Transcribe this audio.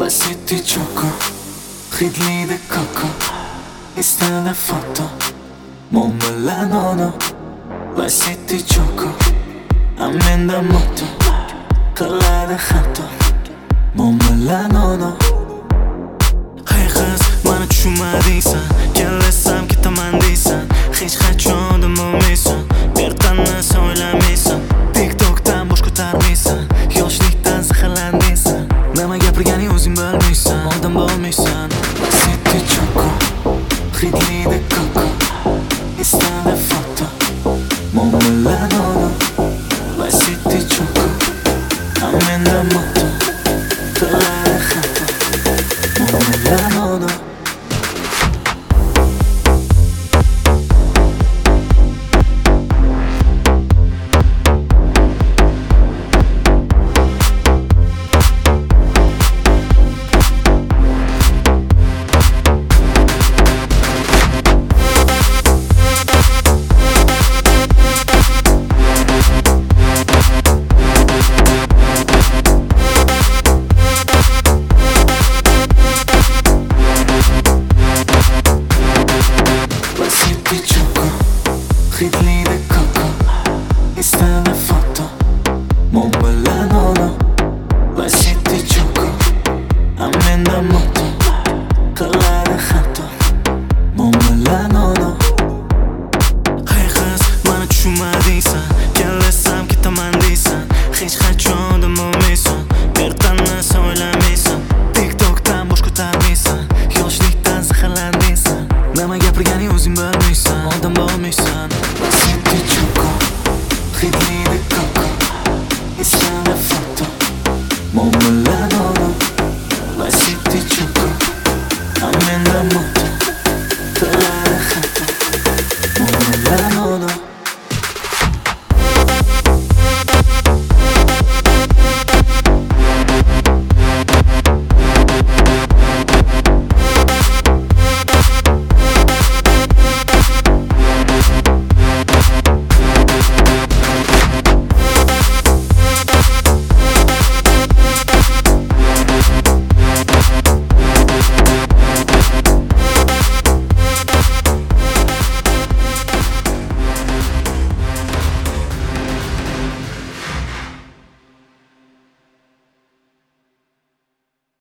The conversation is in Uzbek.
Vassetti choco, hidli de coco, istana foto, momola nono. Vassetti choco, amenda moto, qalada xato, momola nono. Hey qiz, mani tushunmadingsan, kellasam ketaman deysan, hech qachon olmaysan, ertanni o'ylamaysan, TikTokdan bosh ko'tarmaysan, yoshlikdan zaharlandingsan, nima gapirganing o'zing bilmaysan, oldin bo'lmaysan. Vassetti choco, hidli de coco, istana foto, momola nono. Vassetti choco, amenda moto, qalada xato, momola nono. Vassetti choco, hidli de coco, istana foto, momola nono. Vassetti choco, amenda moto, qalada xato, momola nono. Hey qiz, mani tushunmadingsan, kellasam ketaman deysan, hech qachon olmaysan, ertanni o'ylamaysan, TikTokdan bosh ko'tarmaysan, yoshlikdan zaharlandingsan, nima gapirganing o'zing bilmaysan, oldin bo'lmaysan. Vassetti choco, hidli de coco, istana foto, momola nono. Vassetti choco, amenda moto, qalada xato, momola nono.